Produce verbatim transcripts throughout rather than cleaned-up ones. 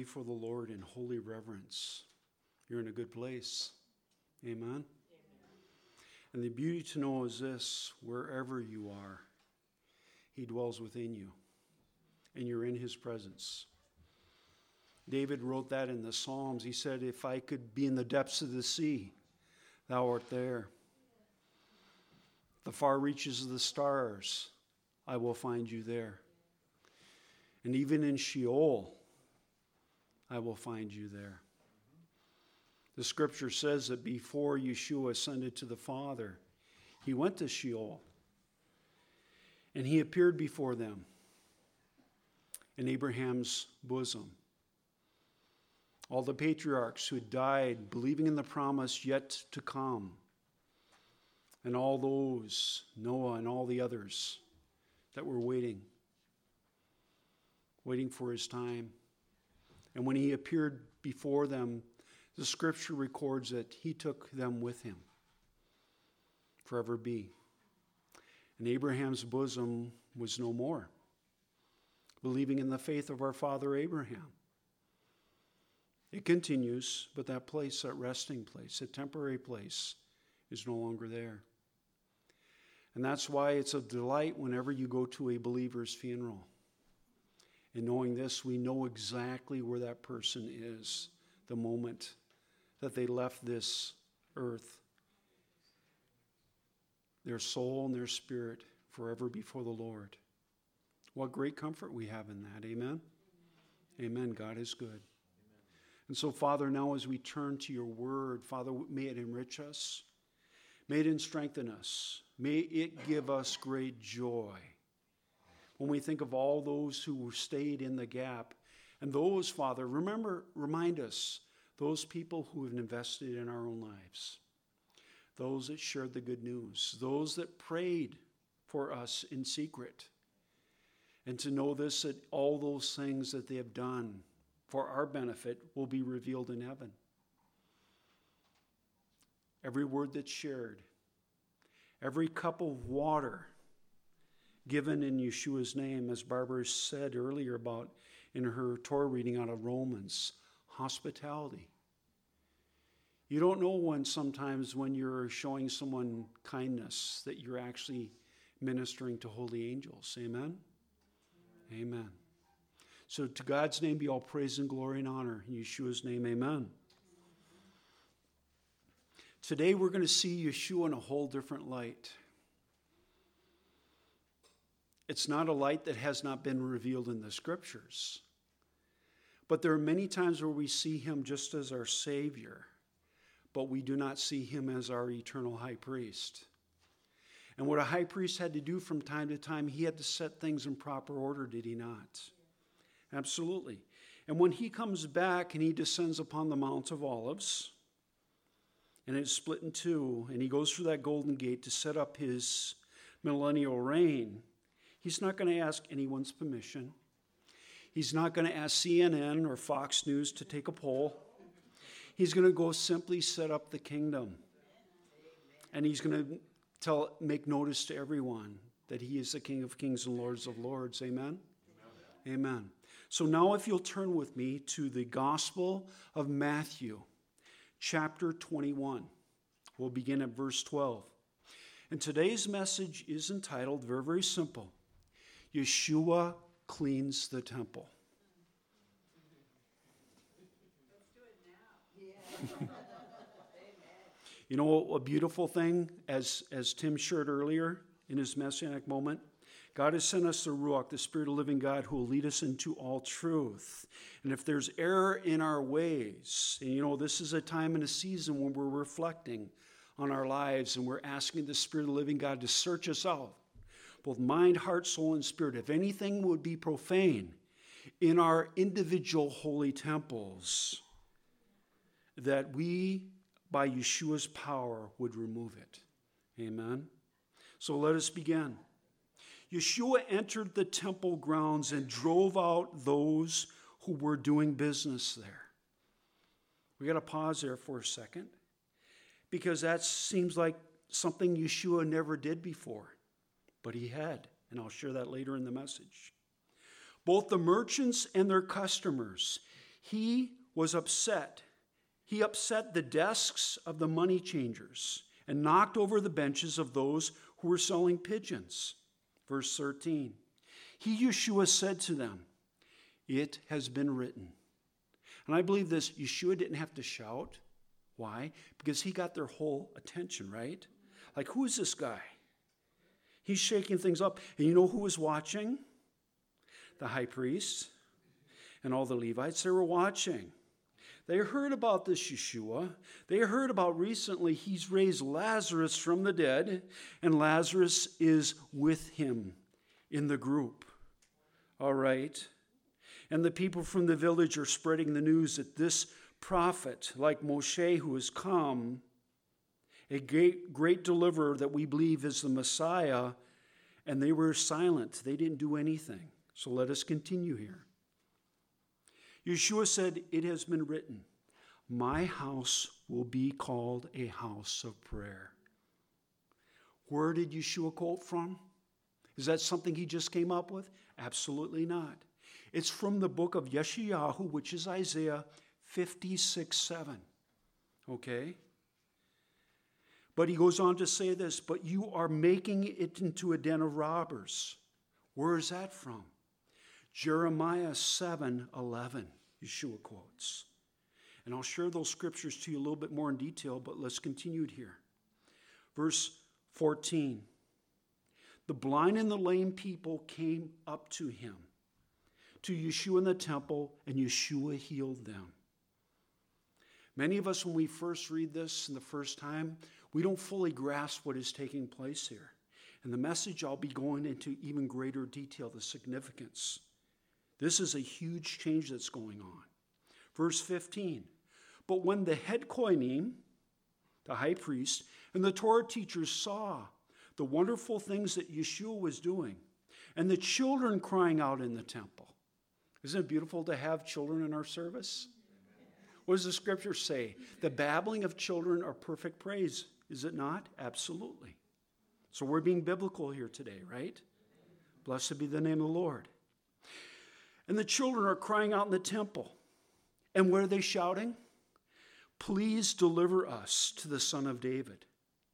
before the Lord in holy reverence, you're in a good place. Amen? Amen. And the beauty to know is this: wherever you are, he dwells within you, and you're in his presence. David wrote that in the Psalms. He said, if I could be in the depths of the sea, thou art there. The far reaches of the stars, I will find you there. And even in Sheol, I will find you there. The scripture says that before Yeshua ascended to the Father, he went to Sheol. And he appeared before them in Abraham's bosom. All the patriarchs who had died believing in the promise yet to come. And all those, Noah and all the others that were waiting. Waiting for his time. And when he appeared before them, the scripture records that he took them with him. Forever be. And Abraham's bosom was no more. Believing in the faith of our father Abraham. It continues, but that place, that resting place, that temporary place, is no longer there. And that's why it's a delight whenever you go to a believer's funeral. And knowing this, we know exactly where that person is the moment that they left this earth. Their soul and their spirit forever before the Lord. What great comfort we have in that. Amen? Amen. God is good. Amen. And so, Father, now as we turn to your word, Father, may it enrich us. May it strengthen us. May it give us great joy. When we think of all those who stayed in the gap, and those, Father, remember, remind us, those people who have invested in our own lives, those that shared the good news, those that prayed for us in secret, and to know this, that all those things that they have done for our benefit will be revealed in heaven. Every word that's shared, every cup of water given in Yeshua's name, as Barbara said earlier about in her Torah reading out of Romans, hospitality. You don't know when sometimes when you're showing someone kindness that you're actually ministering to holy angels. Amen? Amen. Amen. So to God's name be all praise and glory and honor. In Yeshua's name, amen. Today we're going to see Yeshua in a whole different light. It's not a light that has not been revealed in the scriptures. But there are many times where we see him just as our Savior, but we do not see him as our eternal high priest. And what a high priest had to do from time to time, he had to set things in proper order, did he not? Absolutely. And when he comes back and he descends upon the Mount of Olives, and it's split in two, and he goes through that golden gate to set up his millennial reign, he's not going to ask anyone's permission. He's not going to ask C N N or Fox News to take a poll. He's going to go simply set up the kingdom. And he's going to tell, make notice to everyone that he is the King of Kings and Lords of Lords. Amen? Amen. Amen. So now if you'll turn with me to the Gospel of Matthew, chapter twenty-one. We'll begin at verse twelve. And today's message is entitled, very, very simple, Yeshua cleans the temple. Let's do it now. You know, a beautiful thing, as, as Tim shared earlier in his messianic moment, God has sent us the Ruach, the Spirit of living God, who will lead us into all truth. And if there's error in our ways, and you know, this is a time and a season when we're reflecting on our lives and we're asking the Spirit of the living God to search us out, both mind, heart, soul, and spirit. If anything would be profane in our individual holy temples, that we, by Yeshua's power, would remove it. Amen? So let us begin. Yeshua entered the temple grounds and drove out those who were doing business there. We got to pause there for a second, because that seems like something Yeshua never did before. But he had, and I'll share that later in the message. Both the merchants and their customers, He was upset. He upset the desks of the money changers and knocked over the benches of those who were selling pigeons. Verse thirteen. He, Yeshua, said to them, "It has been written." And I believe this, Yeshua didn't have to shout. Why? Because he got their whole attention, right? Like, who is this guy? He's shaking things up. And you know who was watching? The high priest and all the Levites. They were watching. They heard about this Yeshua. They heard about recently he's raised Lazarus from the dead, and Lazarus is with him in the group. All right. And the people from the village are spreading the news that this prophet, like Moshe, who has come, a great, great deliverer that we believe is the Messiah, and they were silent. They didn't do anything. So let us continue here. Yeshua said, "It has been written, my house will be called a house of prayer." Where did Yeshua quote from? Is that something he just came up with? Absolutely not. It's from the book of Yeshayahu, which is Isaiah fifty-six seven. Okay? But he goes on to say this, "But you are making it into a den of robbers." Where is that from? Jeremiah seven eleven, Yeshua quotes. And I'll share those scriptures to you a little bit more in detail, but let's continue it here. Verse fourteen. The blind and the lame people came up to him, to Yeshua in the temple, and Yeshua healed them. Many of us, when we first read this in the first time, we don't fully grasp what is taking place here. In the message, I'll be going into even greater detail, the significance. This is a huge change that's going on. Verse fifteen. But when the head kohanim, the high priest, and the Torah teachers saw the wonderful things that Yeshua was doing, and the children crying out in the temple. Isn't it beautiful to have children in our service? What does the scripture say? The babbling of children are perfect praise. Is it not? Absolutely. So we're being biblical here today, right? Blessed be the name of the Lord. And the children are crying out in the temple. And what are they shouting? "Please deliver us to the Son of David."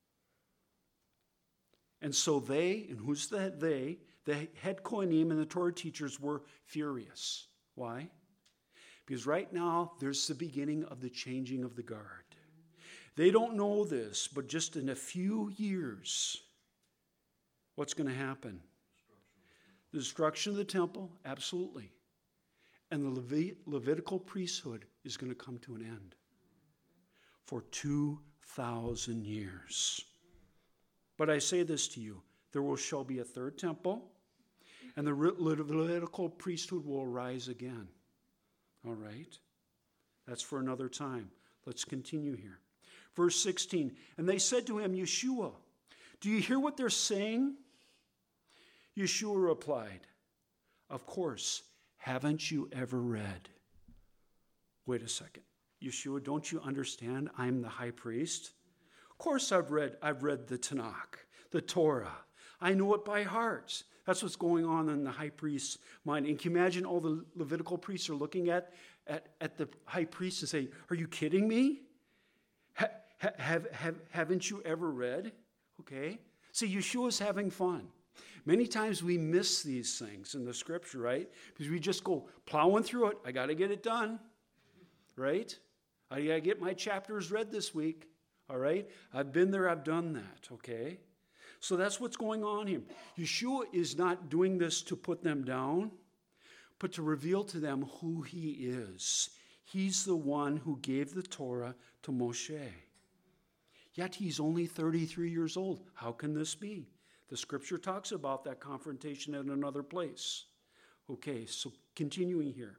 And so they, and who's the they? The head kohanim and the Torah teachers were furious. Why? Because right now, there's the beginning of the changing of the guard. They don't know this, but just in a few years, what's going to happen? The destruction of the temple, absolutely. And the Levit- Levitical priesthood is going to come to an end for two thousand years. But I say this to you, there will shall be a third temple, and the Levitical priesthood will arise again. All right? That's for another time. Let's continue here. Verse sixteen, and they said to him, "Yeshua, do you hear what they're saying?" Yeshua replied, "Of course, haven't you ever read?" Wait a second. Yeshua, don't you understand I'm the high priest? Of course I've read, I've read the Tanakh, the Torah. I know it by heart. That's what's going on in the high priest's mind. And can you imagine all the Levitical priests are looking at, at, at the high priest and saying, "Are you kidding me? Ha, ha, have, have, haven't you ever read?" Okay? See, Yeshua's having fun. Many times we miss these things in the scripture, right? Because we just go plowing through it. I got to get it done, right? I got to get my chapters read this week, all right? I've been there, I've done that, okay? So that's what's going on here. Yeshua is not doing this to put them down, but to reveal to them who he is. He's the one who gave the Torah to Moshe. Yet he's only thirty-three years old. How can this be? The scripture talks about that confrontation in another place. Okay, so continuing here.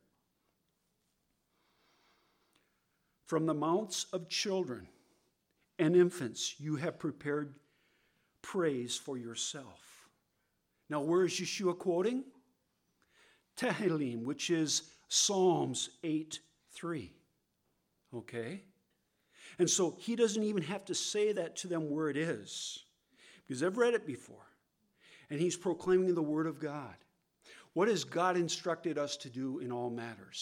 From the mouths of children and infants you have prepared praise for yourself. Now, where is Yeshua quoting? Tehillim, which is Psalms eight three. Okay? And so he doesn't even have to say that to them where it is, because I've read it before. And he's proclaiming the word of God. What has God instructed us to do in all matters?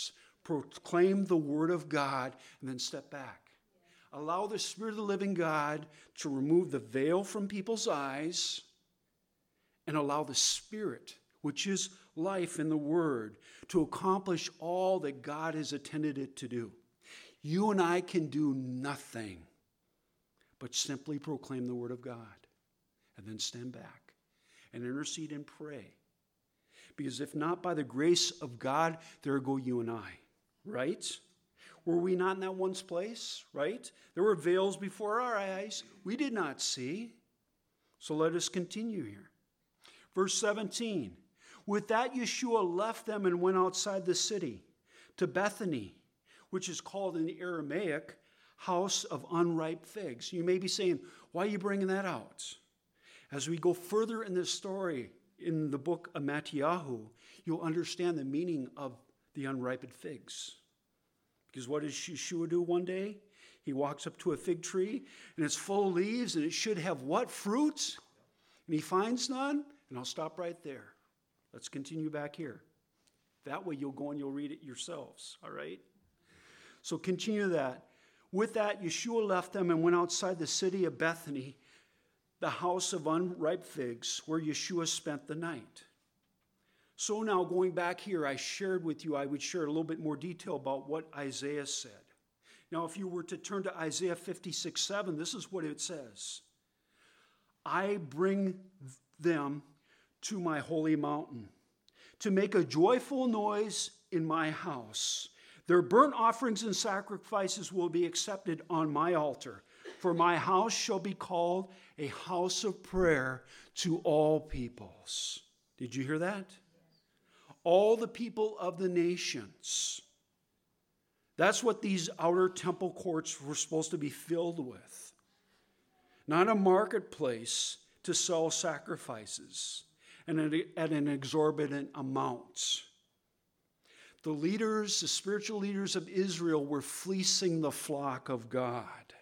Proclaim the word of God and then step back. Allow the Spirit of the living God to remove the veil from people's eyes and allow the Spirit, which is life in the Word, to accomplish all that God has intended it to do. You and I can do nothing but simply proclaim the Word of God and then stand back and intercede and pray. Because if not by the grace of God, there go you and I, right? Were we not in that one place, right? There were veils before our eyes we did not see. So let us continue here. Verse seventeen, with that Yeshua left them and went outside the city to Bethany, which is called in the Aramaic, house of unripe figs. You may be saying, why are you bringing that out? As we go further in this story, in the book of Matthew, you'll understand the meaning of the unripened figs. Because what does Yeshua do one day? He walks up to a fig tree, and it's full of leaves, and it should have what? Fruit? And he finds none, and I'll stop right there. Let's continue back here. That way you'll go and you'll read it yourselves, all right? So continue that. With that, Yeshua left them and went outside the city of Bethany, the house of unripe figs, where Yeshua spent the night. So now going back here, I shared with you, I would share a little bit more detail about what Isaiah said. Now, if you were to turn to Isaiah fifty-six seven, this is what it says. I bring them to my holy mountain to make a joyful noise in my house. Their burnt offerings and sacrifices will be accepted on my altar, for my house shall be called a house of prayer to all peoples. Did you hear that? All the people of the nations. That's what these outer temple courts were supposed to be filled with. Not a marketplace to sell sacrifices and at an exorbitant amount. The leaders, the spiritual leaders of Israel were fleecing the flock of God.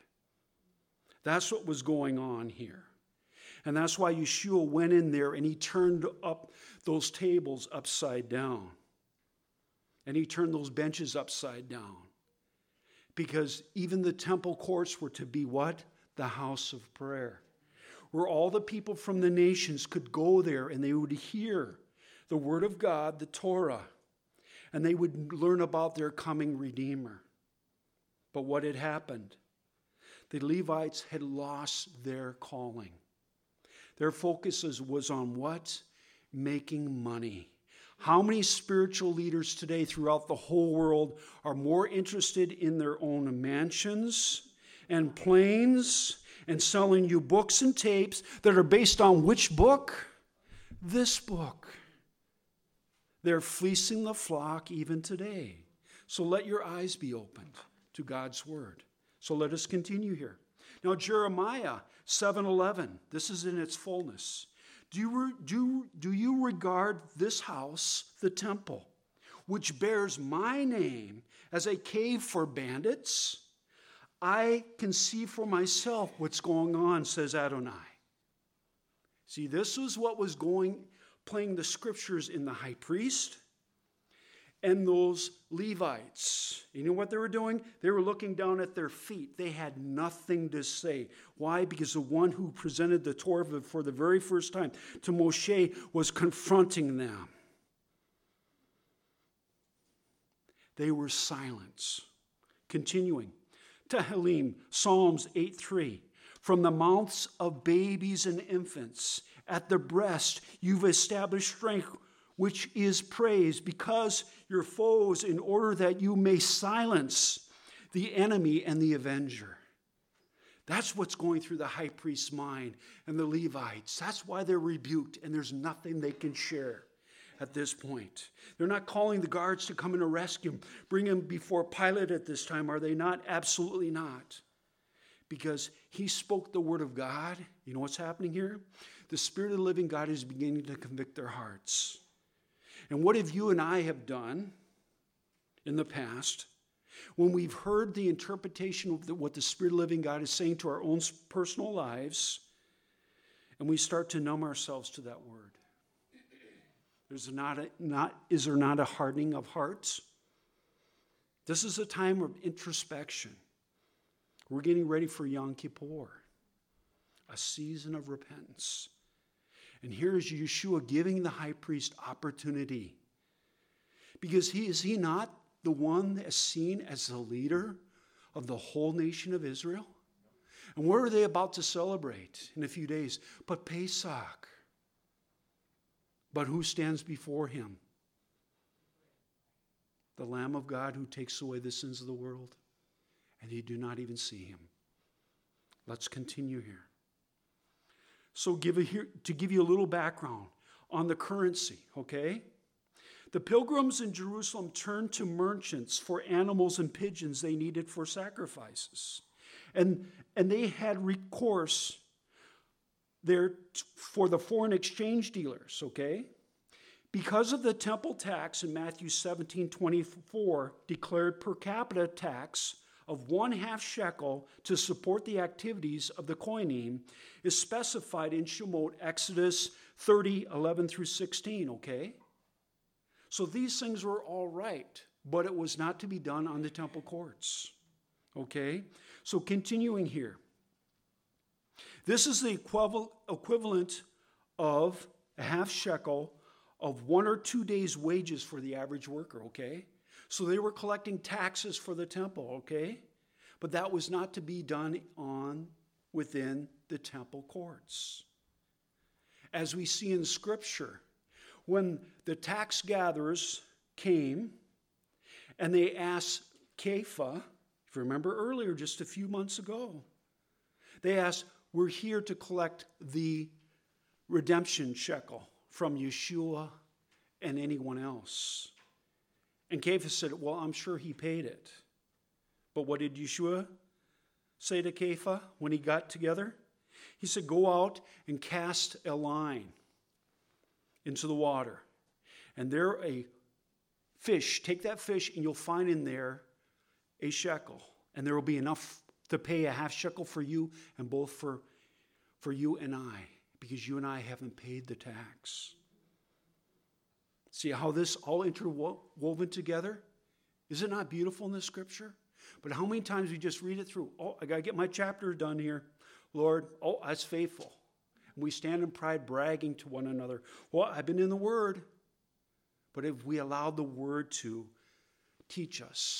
That's what was going on here. And that's why Yeshua went in there and he turned up those tables upside down. And he turned those benches upside down. Because even the temple courts were to be what? The house of prayer. Where all the people from the nations could go there and they would hear the word of God, the Torah. And they would learn about their coming Redeemer. But what had happened? The Levites had lost their calling. Their focus was on what? Making money. How many spiritual leaders today throughout the whole world are more interested in their own mansions and planes and selling you books and tapes that are based on which book? This book. They're fleecing the flock even today. So let your eyes be opened to God's word. So let us continue here. Now Jeremiah seven eleven, this is in its fullness. Do you, do, do you regard this house, the temple, which bears my name, as a cave for bandits? I can see for myself what's going on, says Adonai. See, this is what was going, playing the scriptures in the high priest and those Levites. You know what they were doing? They were looking down at their feet. They had nothing to say. Why? Because the one who presented the Torah for the very first time to Moshe was confronting them. They were silent. Continuing. Tehillim, Psalms eight three. From the mouths of babies and infants, at the breast you've established strength, which is praise, because your foes, in order that you may silence the enemy and the avenger. That's what's going through the high priest's mind and the Levites. That's why they're rebuked, and there's nothing they can share at this point. They're not calling the guards to come and arrest him, bring him before Pilate at this time, are they not? Absolutely not. Because he spoke the word of God. You know what's happening here? The Spirit of the living God is beginning to convict their hearts. And what have you and I have done in the past when we've heard the interpretation of the, what the Spirit of the living God is saying to our own personal lives, and we start to numb ourselves to that word? There's not a, not, is there not a hardening of hearts? This is a time of introspection. We're getting ready for Yom Kippur, a season of repentance. And here is Yeshua giving the high priest opportunity. Because he is he not the one that is seen as the leader of the whole nation of Israel? And what are they about to celebrate in a few days? But Pesach. But who stands before him? The Lamb of God who takes away the sins of the world. And you do not even see him. Let's continue here. So give a, here, to give you a little background on the currency, okay? The pilgrims in Jerusalem turned to merchants for animals and pigeons they needed for sacrifices. And, and they had recourse there for the foreign exchange dealers, okay? Because of the temple tax in Matthew seventeen twenty-four, declared per capita tax of one half shekel to support the activities of the kohanim, is specified in Shemot, Exodus thirty, eleven through sixteen, okay? So these things were all right, but it was not to be done on the temple courts, okay? So continuing here. This is the equivalent of a half shekel of one or two days' wages for the average worker, okay? So they were collecting taxes for the temple, okay? But that was not to be done on within the temple courts. As we see in Scripture, when the tax gatherers came and they asked Kepha, if you remember earlier, just a few months ago, they asked, we're here to collect the redemption shekel from Yeshua and anyone else. And Kepha said, well, I'm sure he paid it. But what did Yeshua say to Kepha when he got together? He said, go out and cast a line into the water. And there a fish, take that fish and you'll find in there a shekel. And there will be enough to pay a half shekel for you and both for, for you and I. Because you and I haven't paid the tax. See how this all interwoven together? Is it not beautiful in the Scripture? But how many times we just read it through? Oh, I got to get my chapter done here. Lord, oh, that's faithful. And we stand in pride bragging to one another. Well, I've been in the Word. But if we allowed the Word to teach us,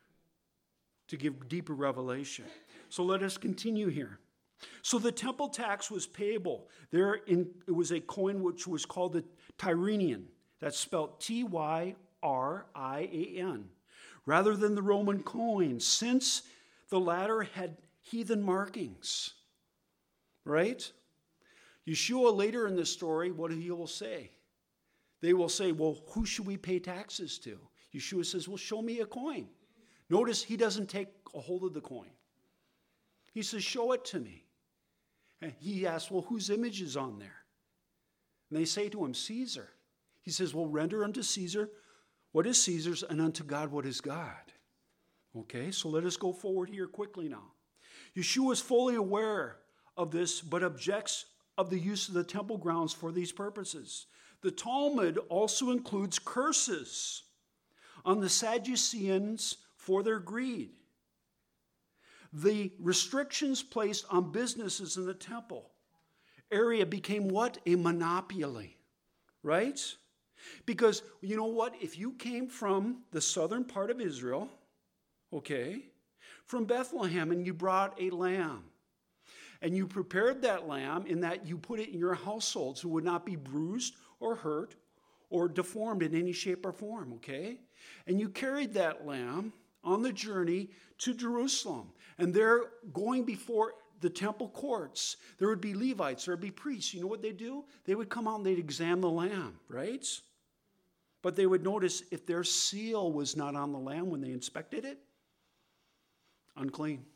to give deeper revelation. So let us continue here. So the temple tax was payable. There in, it was a coin which was called the Tyrrhenian. That's spelled T Y R I A N. Rather than the Roman coin, since the latter had heathen markings. Right? Yeshua later in the story, what he will say? They will say, well, who should we pay taxes to? Yeshua says, well, show me a coin. Notice he doesn't take a hold of the coin. He says, show it to me. And he asks, well, whose image is on there? And they say to him, Caesar. He says, well, render unto Caesar what is Caesar's, and unto God what is God. Okay, so let us go forward here quickly now. Yeshua is fully aware of this, but objects of the use of the temple grounds for these purposes. The Talmud also includes curses on the Sadduceans for their greed. The restrictions placed on businesses in the temple area became what? A monopoly, right? Because, you know what? If you came from the southern part of Israel, okay, from Bethlehem, and you brought a lamb, and you prepared that lamb in that you put it in your household so it would not be bruised or hurt or deformed in any shape or form, okay? And you carried that lamb on the journey to Jerusalem. And they're going before the temple courts. There would be Levites, there would be priests. You know what they'd do? They would come out and they'd examine the lamb, right? But they would notice if their seal was not on the lamb when they inspected it, unclean.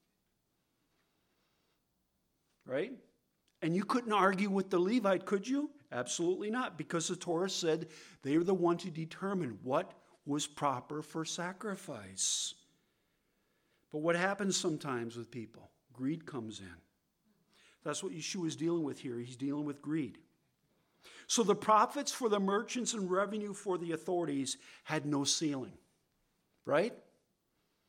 Right? And you couldn't argue with the Levite, could you? Absolutely not, because the Torah said they were the one to determine what was proper for sacrifice. But what happens sometimes with people? Greed comes in. That's what Yeshua is dealing with here. He's dealing with greed. So the profits for the merchants and revenue for the authorities had no ceiling. Right?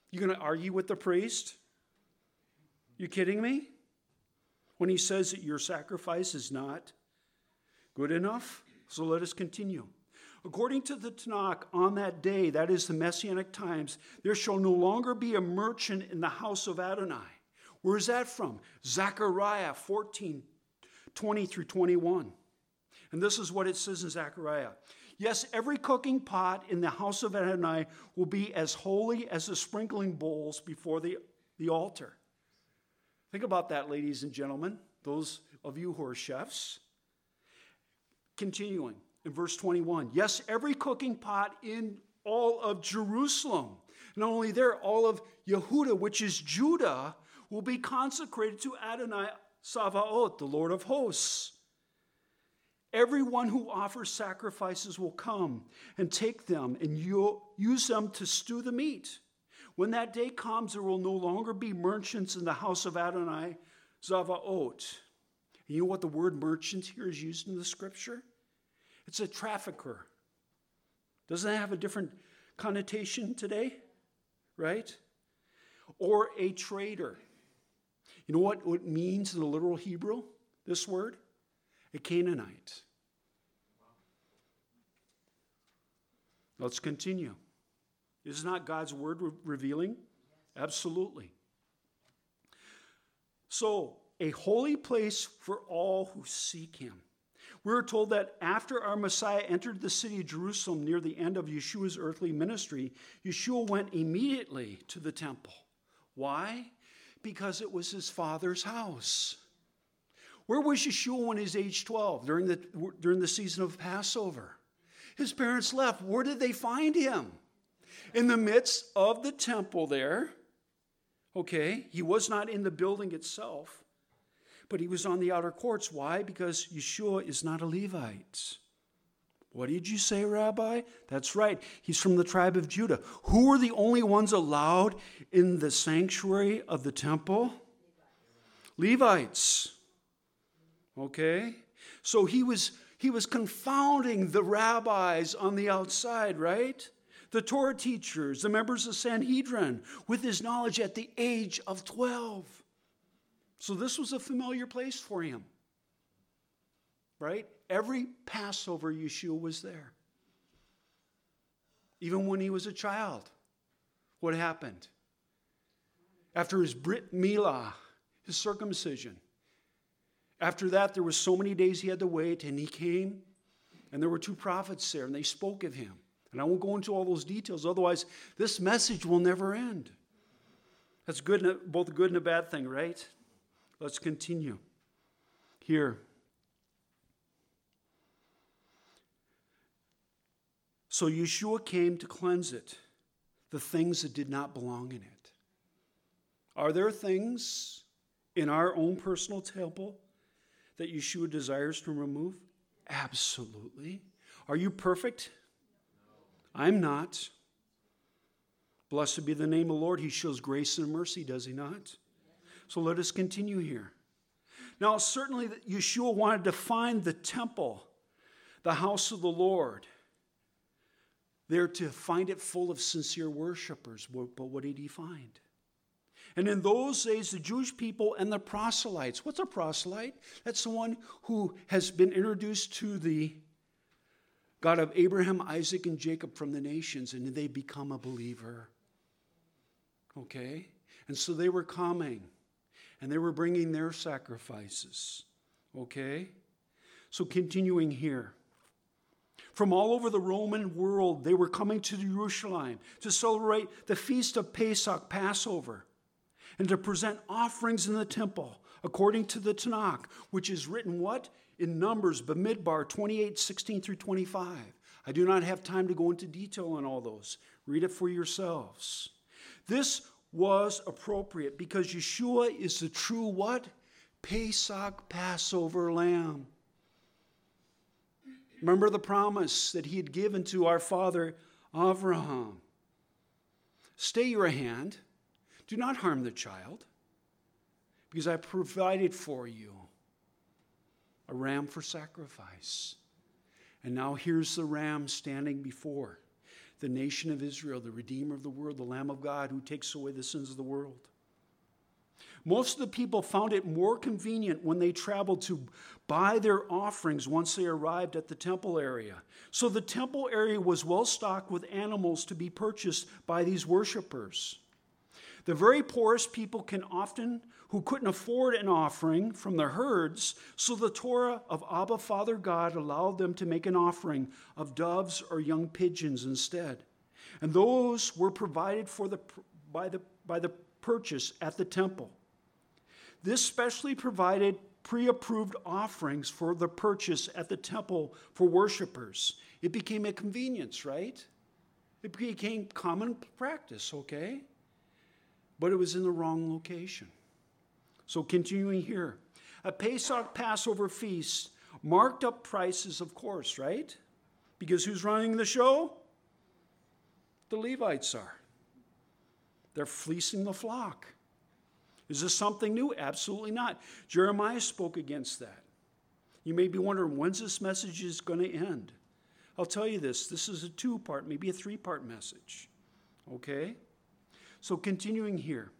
You going to argue with the priest? You kidding me? When he says that your sacrifice is not good enough? So let us continue. According to the Tanakh, on that day, that is the Messianic times, there shall no longer be a merchant in the house of Adonai. Where is that from? Zechariah fourteen, twenty through twenty-one. And this is what it says in Zechariah. Yes, every cooking pot in the house of Adonai will be as holy as the sprinkling bowls before the, the altar. Think about that, ladies and gentlemen, those of you who are chefs. Continuing in verse twenty-one. Yes, every cooking pot in all of Jerusalem, not only there, all of Yehuda, which is Judah, will be consecrated to Adonai Savaot, the Lord of hosts. Everyone who offers sacrifices will come and take them and use them to stew the meat. When that day comes, there will no longer be merchants in the house of Adonai Zavaot. You know what the word merchant here is used in the scripture? It's a trafficker. Doesn't that have a different connotation today? Right? Or a trader. You know what it means in the literal Hebrew, this word? A Canaanite. Let's continue. Is not God's word re- revealing? Absolutely. So, a holy place for all who seek him. We're told that after our Messiah entered the city of Jerusalem near the end of Yeshua's earthly ministry, Yeshua went immediately to the temple. Why? Because it was his Father's house. Where was Yeshua when he was age twelve, during the, during the season of Passover? His parents left. Where did they find him? In the midst of the temple there. Okay, he was not in the building itself, but he was on the outer courts. Why? Because Yeshua is not a Levite. What did you say, Rabbi? That's right. He's from the tribe of Judah. Who were the only ones allowed in the sanctuary of the temple? Levites. Okay? So he was, he was confounding the rabbis on the outside, right? The Torah teachers, the members of Sanhedrin, with his knowledge at the age of twelve. So this was a familiar place for him. Right? Every Passover, Yeshua was there. Even when he was a child. What happened? After his Brit Milah, his circumcision. After that, there were so many days he had to wait, and he came, and there were two prophets there, and they spoke of him. And I won't go into all those details, otherwise this message will never end. That's good, both a good and a bad thing, right? Let's continue. Here. So Yeshua came to cleanse it, the things that did not belong in it. Are there things in our own personal temple that Yeshua desires to remove? Absolutely. Are you perfect? I'm not. Blessed be the name of the Lord. He shows grace and mercy, does he not? So let us continue here. Now, certainly Yeshua wanted to find the temple, the house of the Lord, there to find it full of sincere worshipers. But what did he find? And in those days, the Jewish people and the proselytes. What's a proselyte? That's the one who has been introduced to the God of Abraham, Isaac, and Jacob from the nations, and they become a believer. Okay? And so they were coming, and they were bringing their sacrifices. Okay? So continuing here. From all over the Roman world, they were coming to Jerusalem to celebrate the feast of Pesach, Passover, and to present offerings in the temple, according to the Tanakh, which is written what? In Numbers, Bamidbar, twenty-eight, sixteen through twenty-five. I do not have time to go into detail on all those. Read it for yourselves. This was appropriate because Yeshua is the true what? Pesach, Passover lamb. Remember the promise that he had given to our father Avraham. Stay your hand. Do not harm the child, because I provided for you a ram for sacrifice. And now here's the ram standing before. the nation of Israel, the Redeemer of the world, the Lamb of God who takes away the sins of the world. Most of the people found it more convenient when they traveled to buy their offerings once they arrived at the temple area. So the temple area was well stocked with animals to be purchased by these worshipers. The very poorest people can often, who couldn't afford an offering from their herds, so the Torah of Abba, Father God, allowed them to make an offering of doves or young pigeons instead. And those were provided for the, by, the, by the purchase at the temple. This specially provided pre-approved offerings for the purchase at the temple for worshipers. It became a convenience, right? It became common practice, okay? But it was in the wrong location. So continuing here. A Pesach Passover feast, marked up prices, of course, right? Because who's running the show? The Levites are. They're fleecing the flock. Is this something new? Absolutely not. Jeremiah spoke against that. You may be wondering, when's this message is going to end? I'll tell you this. This is a two-part, maybe a three-part message. Okay? So continuing here.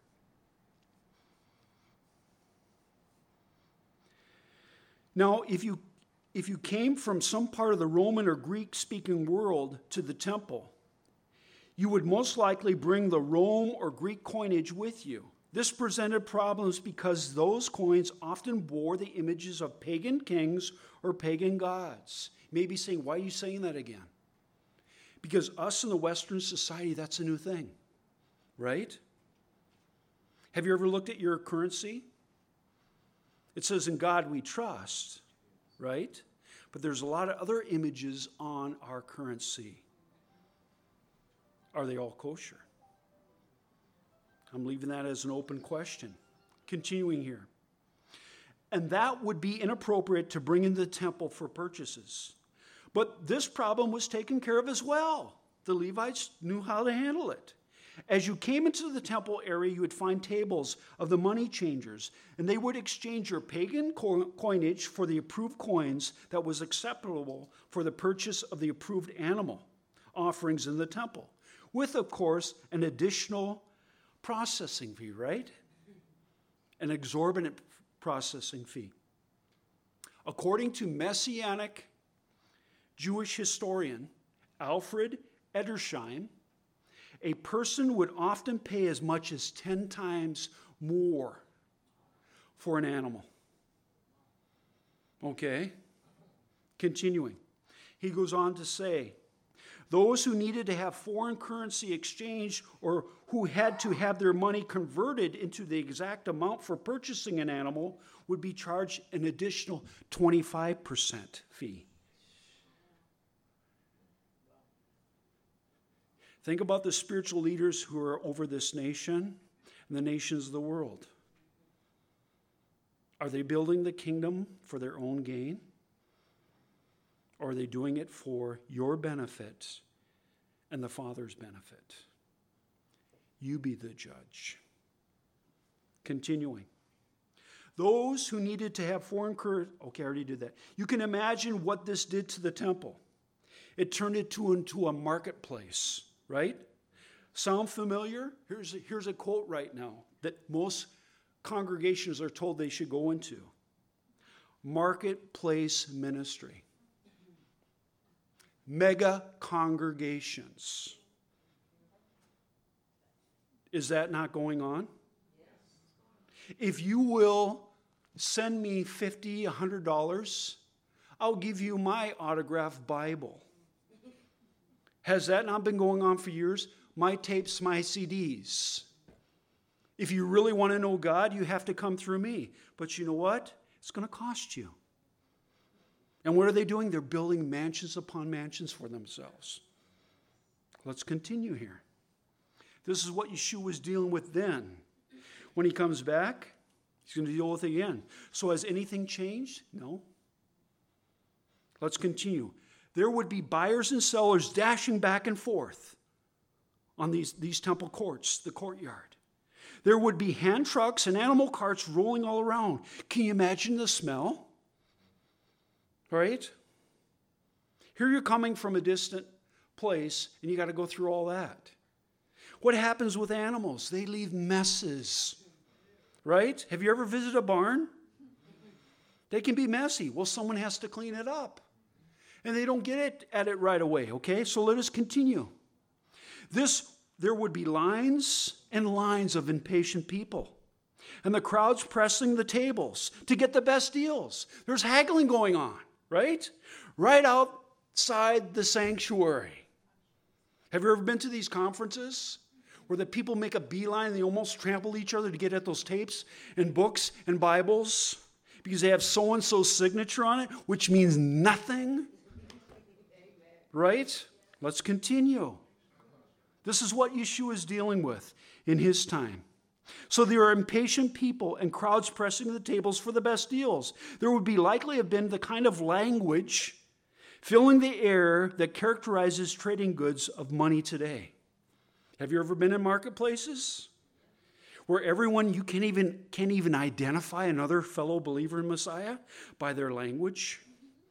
Now, if you, if you came from some part of the Roman or Greek-speaking world to the temple, you would most likely bring the Rome or Greek coinage with you. This presented problems because those coins often bore the images of pagan kings or pagan gods. You may be saying, why are you saying that again? Because us in the Western society, that's a new thing, right? Have you ever looked at your currency? It says, in God we trust, right? But there's a lot of other images on our currency. Are they all kosher? I'm leaving that as an open question. Continuing here. And that would be inappropriate to bring into the temple for purchases. But this problem was taken care of as well. The Levites knew how to handle it. As you came into the temple area, you would find tables of the money changers, and they would exchange your pagan coinage for the approved coins that was acceptable for the purchase of the approved animal offerings in the temple, with, of course, an additional processing fee, right? An exorbitant processing fee. According to Messianic Jewish historian Alfred Edersheim, a person would often pay as much as ten times more for an animal. Okay? Continuing. He goes on to say, those who needed to have foreign currency exchanged or who had to have their money converted into the exact amount for purchasing an animal would be charged an additional twenty-five percent fee. Think about the spiritual leaders who are over this nation and the nations of the world. Are they building the kingdom for their own gain? Or are they doing it for your benefit and the Father's benefit? You be the judge. Continuing. Those who needed to have foreign currency, okay, I already did that. You can imagine what this did to the temple. It turned it to, into a marketplace, right? Sound familiar? Here's a, here's a quote right now that most congregations are told they should go into. Marketplace ministry. Mega congregations. Is that not going on? If you will send me fifty dollars, one hundred dollars, I'll give you my autographed Bible. Has that not been going on for years? My tapes, my C Ds. If you really want to know God, you have to come through me. But you know what? It's going to cost you. And what are they doing? They're building mansions upon mansions for themselves. Let's continue here. This is what Yeshua was dealing with then. When he comes back, he's going to deal with it again. So has anything changed? No. Let's continue. There would be buyers and sellers dashing back and forth on these, these temple courts, the courtyard. There would be hand trucks and animal carts rolling all around. Can you imagine the smell? Right? Here you're coming from a distant place, and you got to go through all that. What happens with animals? They leave messes, right? Have you ever visited a barn? They can be messy. Well, someone has to clean it up. And they don't get it at it right away, okay? So let us continue. This, there would be lines and lines of impatient people. And the crowds pressing the tables to get the best deals. There's haggling going on, right? Right outside the sanctuary. Have you ever been to these conferences where the people make a beeline and they almost trample each other to get at those tapes and books and Bibles because they have so-and-so's signature on it, which means nothing? Right? Let's continue. This is what Yeshua is dealing with in his time. So there are impatient people and crowds pressing the tables for the best deals. There would be likely have been the kind of language filling the air that characterizes trading goods of money today. Have you ever been in marketplaces where everyone, you can't even, can't even identify another fellow believer in Messiah by their language?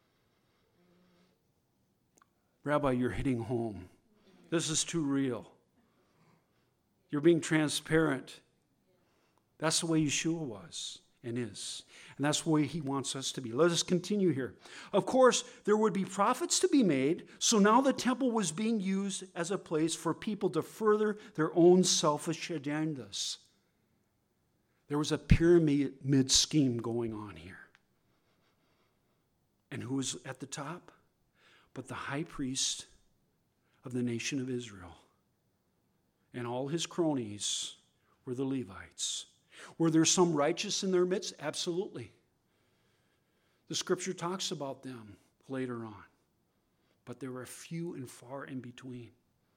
Rabbi, you're hitting home. This is too real. You're being transparent. That's the way Yeshua was and is. And that's the way he wants us to be. Let us continue here. Of course, there would be profits to be made, so now the temple was being used as a place for people to further their own selfish agendas. There was a pyramid scheme going on here. And who was at the top? But the high priest of the nation of Israel. And all his cronies were the Levites. Were there some righteous in their midst? Absolutely. The scripture talks about them later on. But there were few and far in between.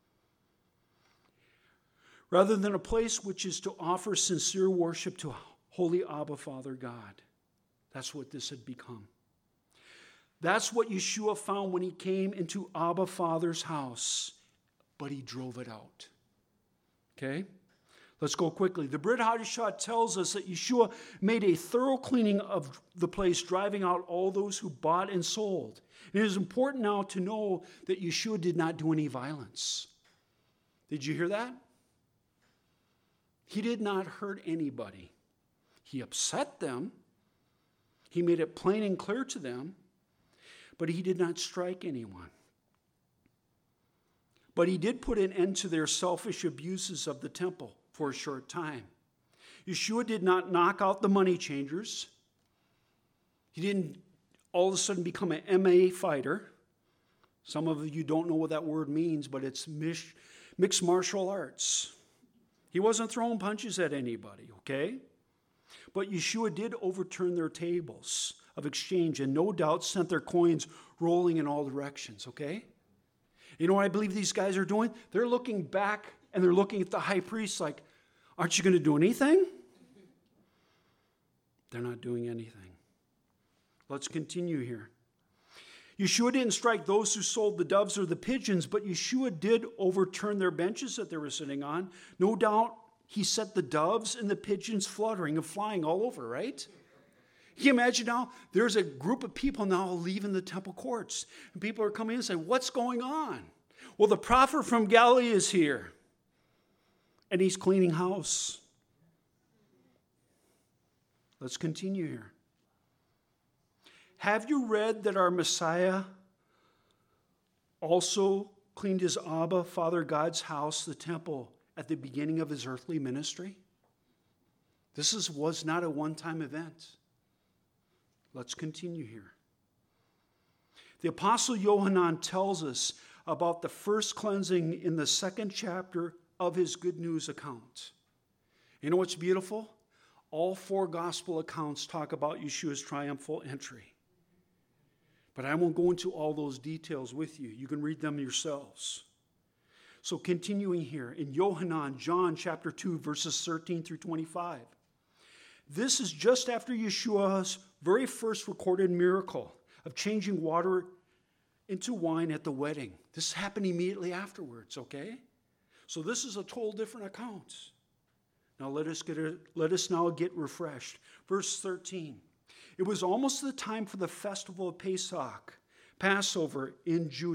Rather than a place which is to offer sincere worship to Holy Abba, Father God. That's what this had become. That's what Yeshua found when he came into Abba Father's house, but he drove it out. Okay? Let's go quickly. The Brit Hadashah tells us that Yeshua made a thorough cleaning of the place, driving out all those who bought and sold. And it is important now to know that Yeshua did not do any violence. Did you hear that? He did not hurt anybody. He upset them. He made it plain and clear to them. But he did not strike anyone. But he did put an end to their selfish abuses of the temple for a short time. Yeshua did not knock out the money changers. He didn't all of a sudden become an M M A fighter. Some of you don't know what that word means, but it's mixed martial arts. He wasn't throwing punches at anybody, okay? But Yeshua did overturn their tables of exchange and no doubt sent their coins rolling in all directions, okay? You know what I believe these guys are doing? They're looking back and they're looking at the high priest like, aren't you going to do anything? They're not doing anything. Let's continue here. Yeshua didn't strike those who sold the doves or the pigeons, but Yeshua did overturn their benches that they were sitting on. No doubt he set the doves and the pigeons fluttering and flying all over, right? Can you imagine now? There's a group of people now leaving the temple courts. And people are coming in and saying, what's going on? Well, the prophet from Galilee is here. And he's cleaning house. Let's continue here. Have you read that our Messiah also cleaned his Abba, Father God's house, the temple, at the beginning of his earthly ministry? This is, was not a one-time event. Let's continue here. The Apostle Yohanan tells us about the first cleansing in the second chapter of his good news account. You know what's beautiful? All four gospel accounts talk about Yeshua's triumphal entry. But I won't go into all those details with you. You can read them yourselves. So continuing here, in Yohanan, John chapter two, verses thirteen through twenty-five. This is just after Yeshua's very first recorded miracle of changing water into wine at the wedding. This happened immediately afterwards, okay? So this is a total different account. Now let us get a, let us now get refreshed. Verse thirteen. It was almost the time for the festival of Pesach, Passover in Judah.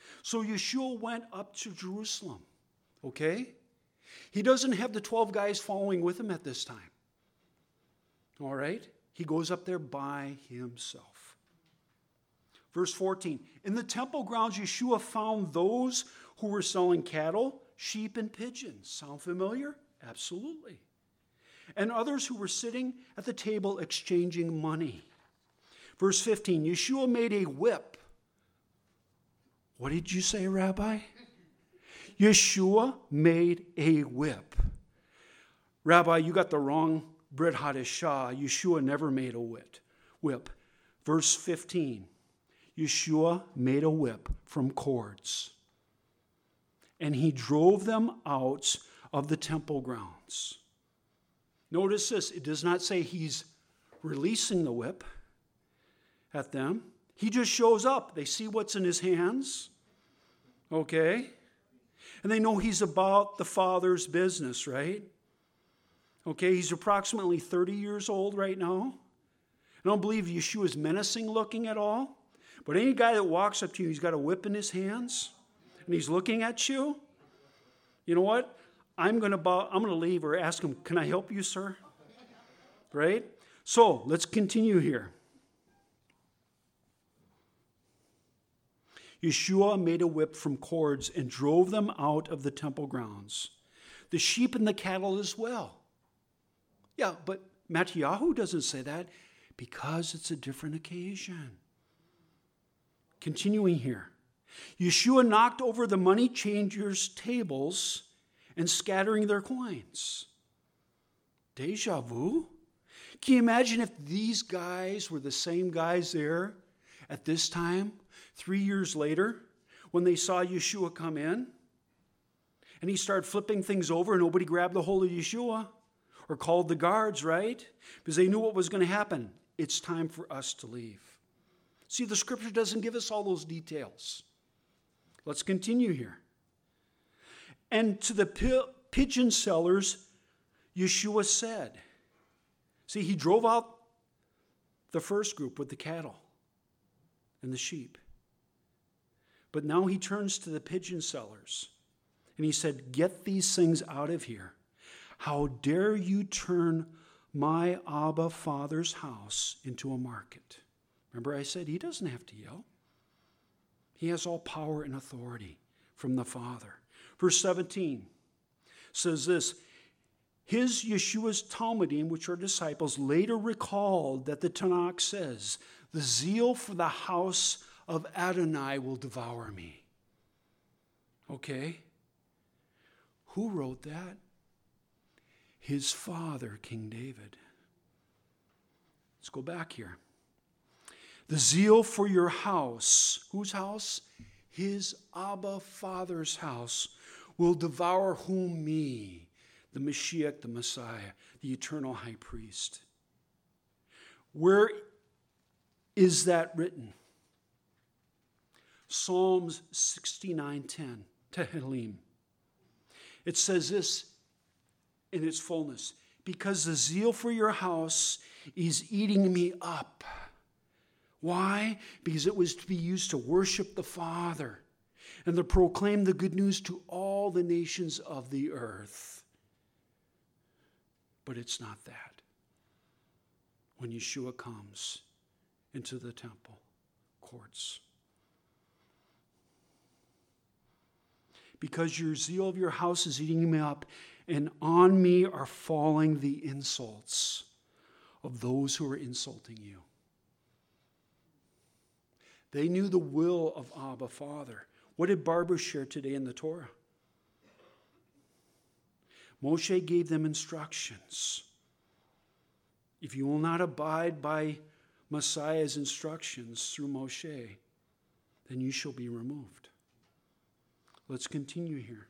So Yeshua went up to Jerusalem, okay? He doesn't have the twelve guys following with him at this time, all right? He goes up there by himself. Verse fourteen, in the temple grounds, Yeshua found those who were selling cattle, sheep, and pigeons. Sound familiar? Absolutely. And others who were sitting at the table exchanging money. Verse fifteen, Yeshua made a whip. What did you say, Rabbi? Yeshua made a whip. Rabbi, you got the wrong Brit Hadashah. Yeshua never made a whip. Whip. Verse fifteen, Yeshua made a whip from cords. And he drove them out of the temple grounds. Notice this, it does not say he's releasing the whip at them. He just shows up. They see what's in his hands, okay? And they know he's about the Father's business, right? Okay, he's approximately thirty years old right now. I don't believe Yeshua's menacing looking at all. But any guy that walks up to you, he's got a whip in his hands, and he's looking at you, you know what? I'm going to bow, I'm going to leave or ask him, can I help you, sir? Right? So, let's continue here. Yeshua made a whip from cords and drove them out of the temple grounds. The sheep and the cattle as well. Yeah, but Mattiyahu doesn't say that because it's a different occasion. Continuing here. Yeshua knocked over the money changers' tables and scattering their coins. Deja vu? Can you imagine if these guys were the same guys there at this time, three years later, when they saw Yeshua come in, and he started flipping things over and nobody grabbed the hold of Yeshua or called the guards, right? Because they knew what was going to happen. It's time for us to leave. See, the scripture doesn't give us all those details. Let's continue here. And to the pigeon sellers, Yeshua said, see, he drove out the first group with the cattle and the sheep. But now he turns to the pigeon sellers and he said, get these things out of here. How dare you turn my Abba Father's house into a market? Remember I said he doesn't have to yell. He has all power and authority from the Father. Verse seventeen says this, his, Yeshua's Talmudim, which are disciples, later recalled that the Tanakh says, the zeal for the house of Adonai will devour me. Okay. Who wrote that? His father, King David. Let's go back here. The zeal for your house, whose house? His Abba Father's house, will devour whom? Me, the Mashiach, the Messiah, the eternal high priest. Where is that written? Psalms sixty-nine ten, Tehillim. It says this in its fullness, because the zeal for your house is eating me up. Why? Because it was to be used to worship the Father and to proclaim the good news to all the nations of the earth. But it's not that. When Yeshua comes into the temple courts. Because your zeal of your house is eating me up, and on me are falling the insults of those who are insulting you. They knew the will of Abba Father. What did Barbara share today in the Torah? Moshe gave them instructions. If you will not abide by Messiah's instructions through Moshe, then you shall be removed. Let's continue here.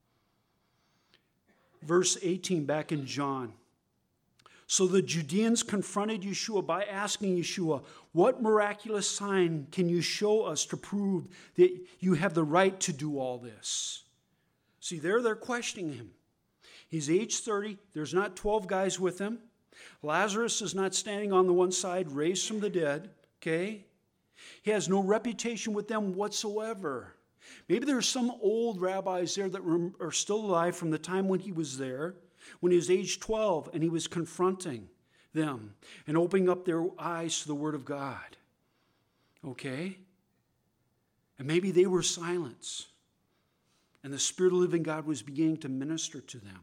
Verse eighteen, back in John. So the Judeans confronted Yeshua by asking Yeshua, what miraculous sign can you show us to prove that you have the right to do all this? See, there they're questioning him. He's age thirty. There's not twelve guys with him. Lazarus is not standing on the one side, raised from the dead. Okay? He has no reputation with them whatsoever. Maybe there's some old rabbis there that are still alive from the time when he was there, when he was age twelve, and he was confronting them and opening up their eyes to the Word of God. Okay? And maybe they were silent, and the Spirit of the living God was beginning to minister to them.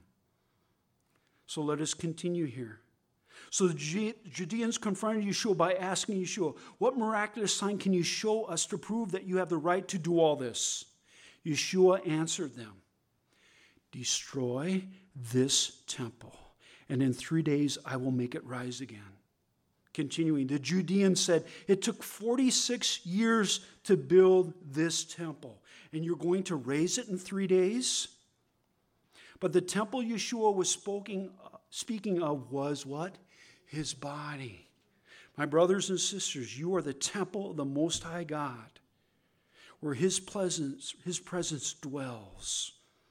So let us continue here. So the Judeans confronted Yeshua by asking Yeshua, what miraculous sign can you show us to prove that you have the right to do all this? Yeshua answered them, destroy this temple, and in three days I will make it rise again. Continuing, the Judeans said, it took forty-six years to build this temple, and you're going to raise it in three days? But the temple Yeshua was speaking, speaking of was what? His body. My brothers and sisters, you are the temple of the Most High God, where His presence, His presence dwells.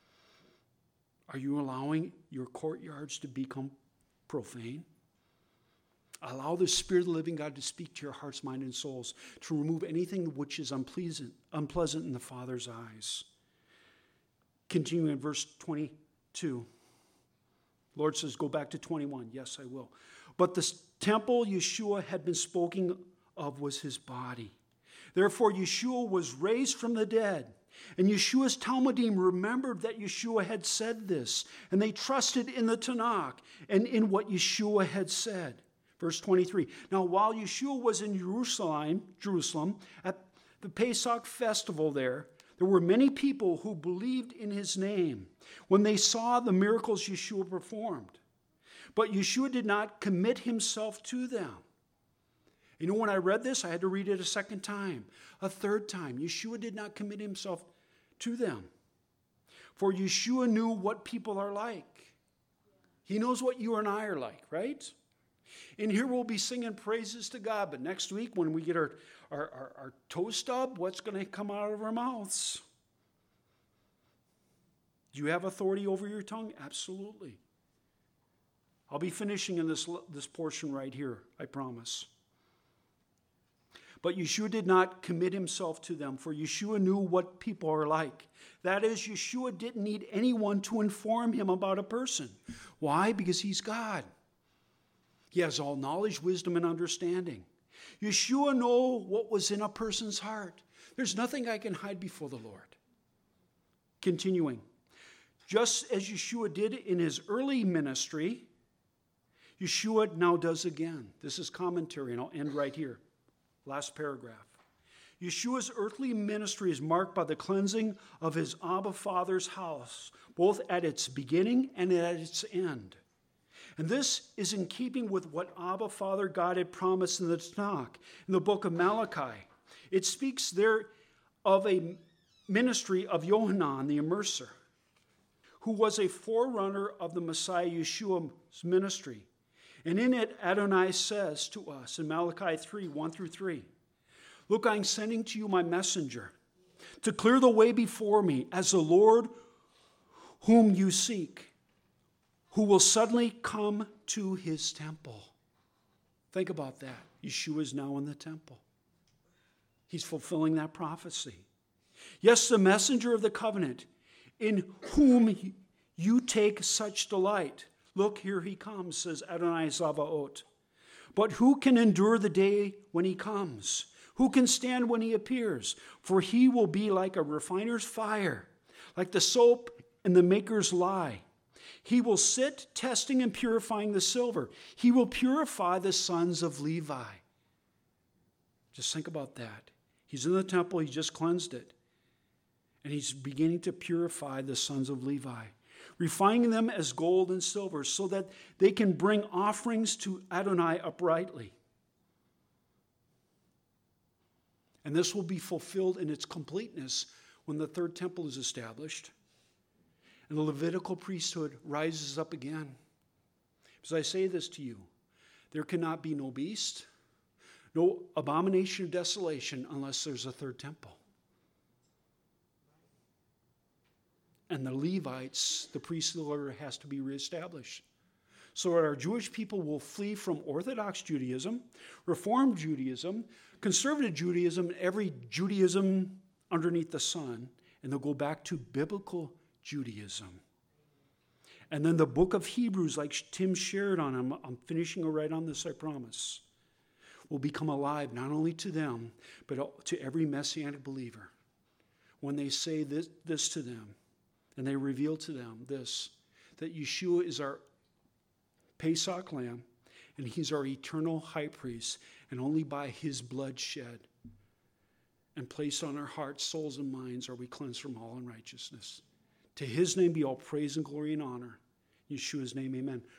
Are you allowing your courtyards to become profane? Allow the Spirit of the living God to speak to your hearts, mind, and souls, to remove anything which is unpleasant, unpleasant in the Father's eyes. Continuing in verse twenty-two. Lord says, go back to twenty-one. Yes, I will. But the temple Yeshua had been spoken of was his body. Therefore, Yeshua was raised from the dead. And Yeshua's Talmudim remembered that Yeshua had said this, and they trusted in the Tanakh and in what Yeshua had said. Verse twenty-three. Now, while Yeshua was in Jerusalem, Jerusalem at the Pesach festival there, there were many people who believed in his name when they saw the miracles Yeshua performed. But Yeshua did not commit himself to them. You know, when I read this, I had to read it a second time, a third time. Yeshua did not commit himself to them. For Yeshua knew what people are like. He knows what you and I are like, right? And here we'll be singing praises to God, but next week when we get our, our, our, our toe stub, what's going to come out of our mouths? Do you have authority over your tongue? Absolutely. I'll be finishing in this, this portion right here, I promise. But Yeshua did not commit himself to them, for Yeshua knew what people are like. That is, Yeshua didn't need anyone to inform him about a person. Why? Because he's God. He has all knowledge, wisdom, and understanding. Yeshua knows what was in a person's heart. There's nothing I can hide before the Lord. Continuing. Just as Yeshua did in his early ministry, Yeshua now does again. This is commentary, and I'll end right here. Last paragraph. Yeshua's earthly ministry is marked by the cleansing of his Abba Father's house, both at its beginning and at its end. And this is in keeping with what Abba Father God had promised in the Tanakh, in the book of Malachi. It speaks there of a ministry of Yohanan the Immerser, who was a forerunner of the Messiah Yeshua's ministry. And in it, Adonai says to us in Malachi three, one through three, look, I'm sending to you my messenger to clear the way before me as the Lord whom you seek, who will suddenly come to his temple. Think about that. Yeshua is now in the temple. He's fulfilling that prophecy. Yes, the messenger of the covenant, in whom you take such delight. Look, here he comes, says Adonai Zavaot. But who can endure the day when he comes? Who can stand when he appears? For he will be like a refiner's fire, like the soap and the maker's lye. He will sit testing and purifying the silver. He will purify the sons of Levi. Just think about that. He's in the temple. He just cleansed it. And he's beginning to purify the sons of Levi, refining them as gold and silver so that they can bring offerings to Adonai uprightly. And this will be fulfilled in its completeness when the third temple is established and the Levitical priesthood rises up again. As I say this to you, there cannot be no beast, no abomination of desolation unless there's a third temple. And the Levites, the priestly order, has to be reestablished. So that our Jewish people will flee from Orthodox Judaism, Reformed Judaism, Conservative Judaism, every Judaism underneath the sun, And they'll go back to biblical Judaism. And then the book of Hebrews, like Tim shared on, I'm, I'm finishing right on this, I promise, will become alive not only to them, but to every Messianic believer. When they say this, this to them, and they reveal to them this, that Yeshua is our Pesach lamb, and he's our eternal high priest, and only by his blood shed and placed on our hearts, souls, and minds are we cleansed from all unrighteousness. To his name be all praise and glory and honor. In Yeshua's name, amen.